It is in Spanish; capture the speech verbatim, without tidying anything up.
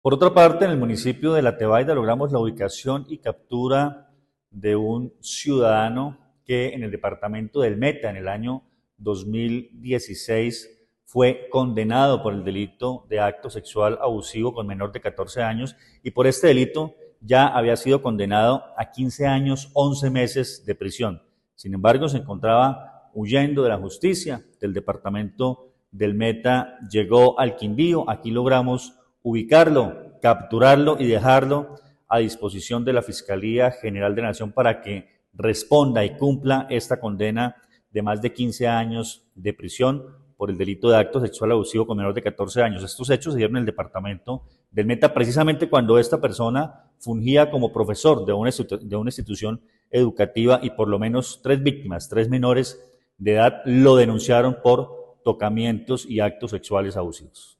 Por otra parte, en el municipio de La Tebaida logramos la ubicación y captura de un ciudadano que en el departamento del Meta, en el año dos mil dieciséis, fue condenado por el delito de acto sexual abusivo con menor de catorce años y por este delito ya había sido condenado a quince años, once meses de prisión. Sin embargo, se encontraba huyendo de la justicia del departamento del Meta, llegó al Quindío, aquí logramos ubicarlo, capturarlo y dejarlo a disposición de la Fiscalía General de la Nación para que responda y cumpla esta condena de más de quince años de prisión por el delito de acto sexual abusivo con menor de catorce años. Estos hechos se dieron en el departamento del Meta precisamente cuando esta persona fungía como profesor de una, de una institución educativa y por lo menos tres víctimas, tres menores de edad, lo denunciaron por tocamientos y actos sexuales abusivos.